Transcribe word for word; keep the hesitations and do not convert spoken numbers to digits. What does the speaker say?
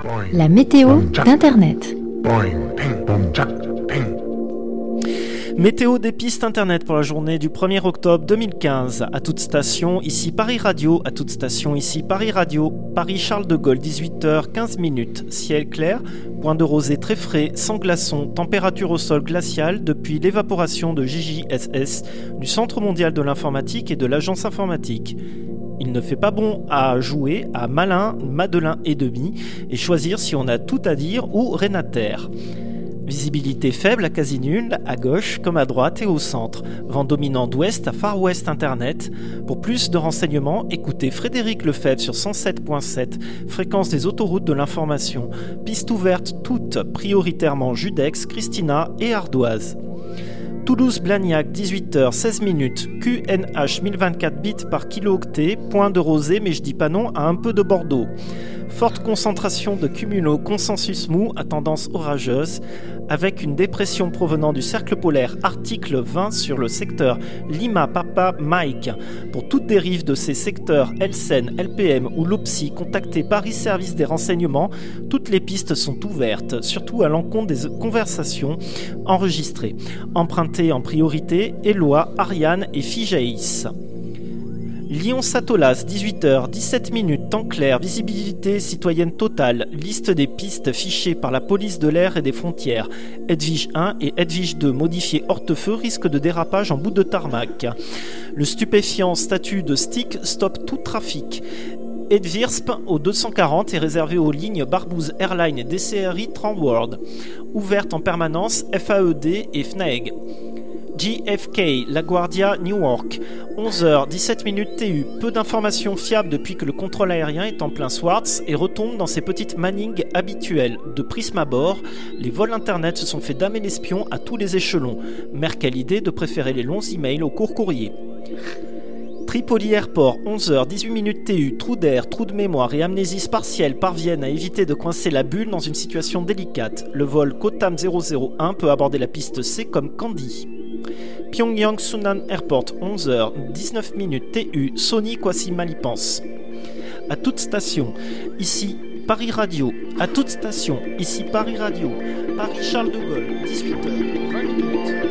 La météo d'Internet. Météo des pistes internet pour la journée du premier octobre deux mille quinze. À toute station, ici Paris Radio. À toute station, ici Paris Radio. Paris Charles de Gaulle, dix-huit heures quinze minutes. Ciel clair, point de rosée très frais, sans glaçons. Température au sol glaciale depuis l'évaporation de J J S S du Centre mondial de l'informatique et de l'agence informatique. Il ne fait pas bon à jouer à malin, madelin et demi et choisir si on a tout à dire ou rien à taire. Visibilité faible à quasi nulle, à gauche comme à droite et au centre. Vent dominant d'ouest à far west internet. Pour plus de renseignements, écoutez Frédéric Lefebvre sur cent sept virgule sept, fréquence des autoroutes de l'information. Pistes ouvertes toutes, prioritairement Judex, Christina et Ardoise. Toulouse-Blagnac, dix-huit heures seize minutes, Q N H mille vingt-quatre bits par kilo-octet, point de rosée mais je dis pas non à un peu de Bordeaux. Forte concentration de cumulo consensus mou à tendance orageuse, avec une dépression provenant du cercle polaire article vingt sur le secteur Lima-Papa-Mike. Pour toute dérive de ces secteurs L C N, L P M ou Lopsi, contactez Paris Service des renseignements, toutes les pistes sont ouvertes, surtout à l'encontre des conversations enregistrées. Empruntez en priorité Éloi, Ariane et Figeaïs. Lyon-Satolas, dix-huit heures dix-sept minutes, temps clair, visibilité citoyenne totale, liste des pistes fichées par la police de l'air et des frontières. Edwige un et Edwige deux modifiés hors-feu, risque de dérapage en bout de tarmac. Le stupéfiant statut de stick stoppe tout trafic. Edvirsp au deux cent quarante est réservé aux lignes Barbouze Airlines et D C R I Transworld. Ouverte en permanence F A E D et F N A G. J F K, LaGuardia, Newark, onze heures dix-sept minutes T U. Peu d'informations fiables depuis que le contrôle aérien est en plein Swartz et retombe dans ses petites mannings habituelles. De prisme à bord, les vols internet se sont fait damer l'espion à tous les échelons. Merkel idée de préférer les longs emails au court courrier. Tripoli Airport, onze heures dix-huit minutes T U, trou d'air, trou de mémoire et amnésie spartielle parviennent à éviter de coincer la bulle dans une situation délicate. Le vol Kotam zéro zéro un peut aborder la piste C comme Candy. Pyongyang Sunan Airport, onze heures dix-neuf minutes T U, Sony Kwasi Malipans. À toute station, ici Paris Radio. À toute station, ici Paris Radio. Paris Charles de Gaulle, dix-huit heures vingt minutes.